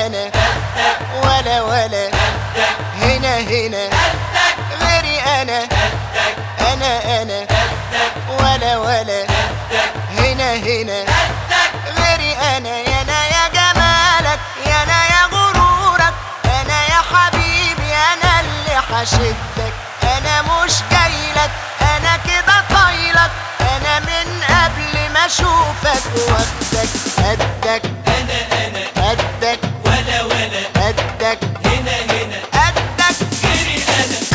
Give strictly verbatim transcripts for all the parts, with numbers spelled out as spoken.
أنا ولا ولا هنا هنا غيري أنا أنا أنا ولا ولا هنا هنا غيري أنا يانا يا جمالك يانا يا غرورك أنا يا حبيبي أنا اللي حشدك أنا مش جايلك أنا كده طايلك أنا من قبل ما أشوفك واخدك قدك أنا أنا قدك ولا ولا قدك هنا هنا قدك غيري أنا.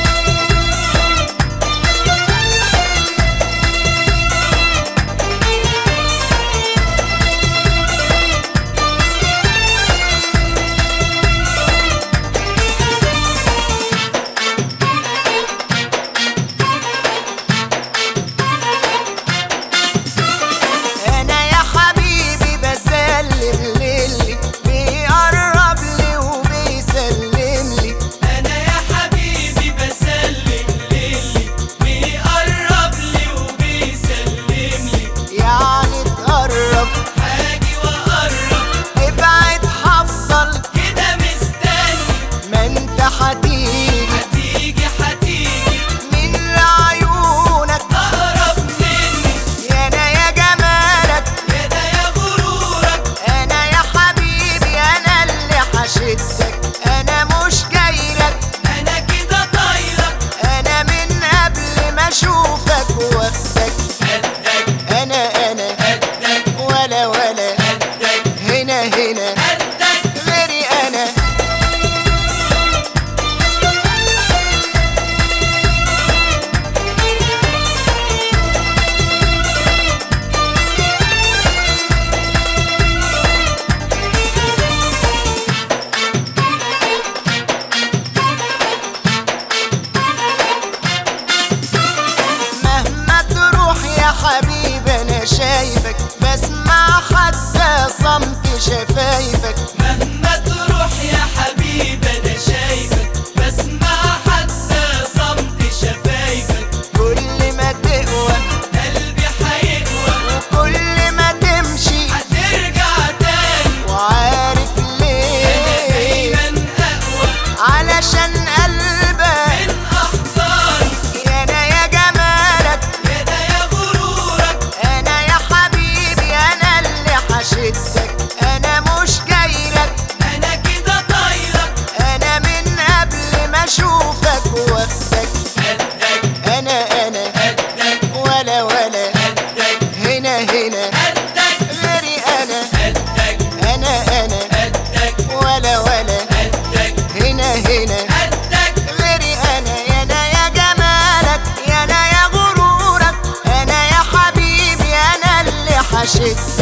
أنا يا حبيبي بسلم للي بيقرب لي وبيسلم لي أنا يا حبيبي بسلم للي بيقرب لي وبيسلم لي. يعني تقرب هاجي وأقرب تبعد هفضل كده مستني ما انت هتيجي هتيجي هتيجي من عيونك أقرب مني يانا يا جمالك يا ده يا غرورك أنا يا حبيبي أنا اللي حشدك أنا مش جايلك أنا كده طايلك أنا من قبل ما أشوفك واخدك قدك أنا أنا قدك ولا ولا قدك هنا هنا قدك. غيري أنا مهما تروح يا حبيبي أنا شايفك بسمع حتى صمت شفايفك مهما تروح يا حبيبي أنا شايفك بسمع حتى صمت شفايفك. كل ما تقوى قلبي هيقوى وكل ما تمشي هترجع تاني وعارف أنا ليه دايما أقوى علشان قلبك من أحضاني يانا يا جمالك يا ده يا غرورك أنا يا حبيبي أنا اللي حشدك أنا مش جايلك أنا كده طايلك أنا من قبل ما أشوفك واخدك قدك أنا أنا قدك ولا ولا قدك هنا هنا قدك غيري أنا قدك أنا أنا قدك ولا ولا قدك هنا هنا قدك. غيري أنا يانا يا جمالك يانا يا غرورك أنا يا حبيبي أنا اللي حشدك